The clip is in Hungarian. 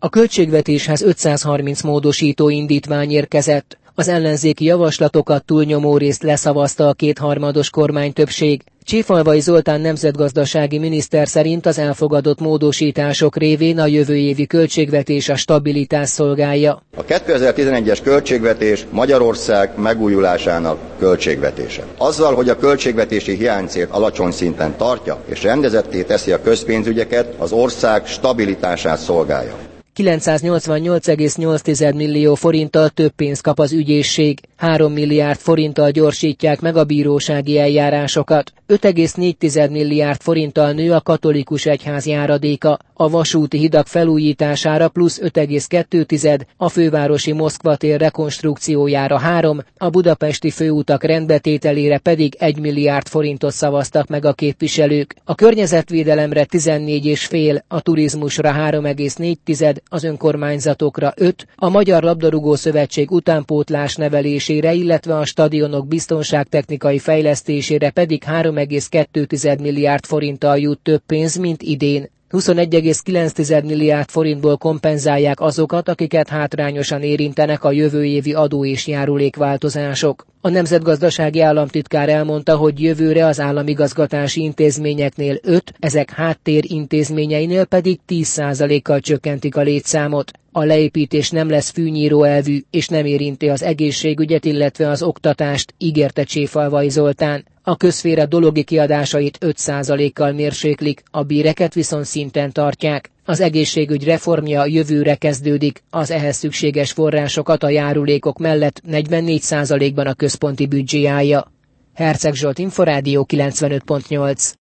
A költségvetéshez 530 módosító indítvány érkezett. Az ellenzéki javaslatokat túlnyomórészt leszavazta a kétharmados kormánytöbbség. Cséfalvai Zoltán nemzetgazdasági miniszter szerint az elfogadott módosítások révén a jövő évi költségvetés a stabilitás szolgálja. A 2011-es költségvetés Magyarország megújulásának költségvetése. Azzal, hogy a költségvetési hiánycélt alacsony szinten tartja és rendezetté teszi a közpénzügyeket, az ország stabilitását szolgálja. 988,8 millió forinttal több pénzt kap az ügyészség, 3 milliárd forinttal gyorsítják meg a bírósági eljárásokat, 5,4 milliárd forinttal nő a katolikus egyház járadéka, a vasúti hidak felújítására plusz 5,2, a fővárosi Moszkva tér rekonstrukciójára 3, a budapesti főutak rendbetételére pedig 1 milliárd forintot szavaztak meg a képviselők. A környezetvédelemre 14,5, a turizmusra 3,4, az önkormányzatokra 5, a Magyar Labdarúgó Szövetség utánpótlás nevelésére, illetve a stadionok biztonságtechnikai fejlesztésére pedig 3,2 milliárd forinttal jut több pénz, mint idén. 21,9 milliárd forintból kompenzálják azokat, akiket hátrányosan érintenek a jövő évi adó és járulékváltozások. A nemzetgazdasági államtitkár elmondta, hogy jövőre az államigazgatási intézményeknél 5, ezek háttér intézményeinél pedig 10%-kal csökkentik a létszámot. A leépítés nem lesz fűnyíró elvű, és nem érinti az egészségügyet, illetve az oktatást, ígérte Cséfalvai Zoltán. A közszféra dologi kiadásait 5%-kal mérséklik, a béreket viszont szinten tartják. Az egészségügy reformja jövőre kezdődik, az ehhez szükséges forrásokat a járulékok mellett 44%-ban a központi büdzsé állja. Herceg Zsolt, Inforádió 95.8.